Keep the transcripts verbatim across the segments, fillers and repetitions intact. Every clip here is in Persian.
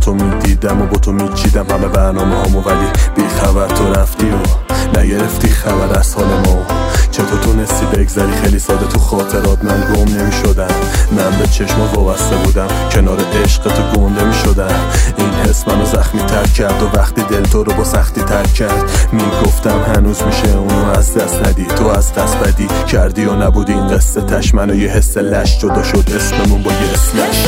تو میدیدم و با تو میچیدم همه برنامه هامو، ولی بی خبر تو رفتی و نگرفتی خبر از حال ما. چطور تونستی بگذری خیلی ساده تو خاطرات، من گم نمیشدم، من به چشما وابسته بودم، کنار عشق تو گنده میشدم. این حس منو زخمی تر کرد و وقتی دل تو رو با سختی تر کرد میگفتم هنوز میشه اونو از دست ندی. تو از دست بدی کردی و نبودی این قصه تش، منو یه حس لش جدا شد اسممون با یه اسلش.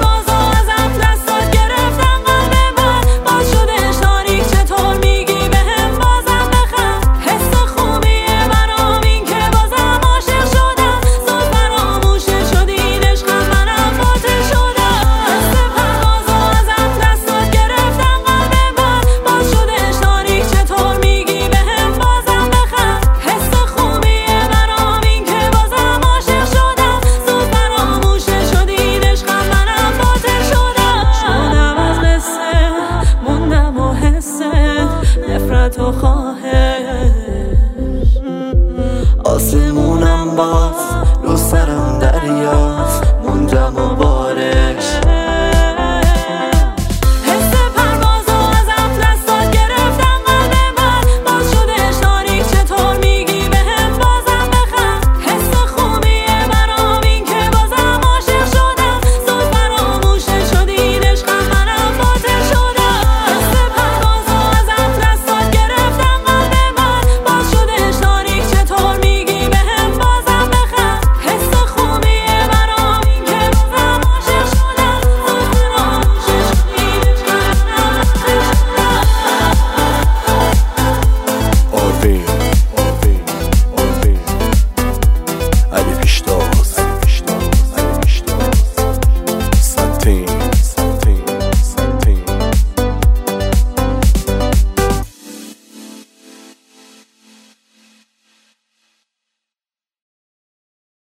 تو خواهش آسمونم باز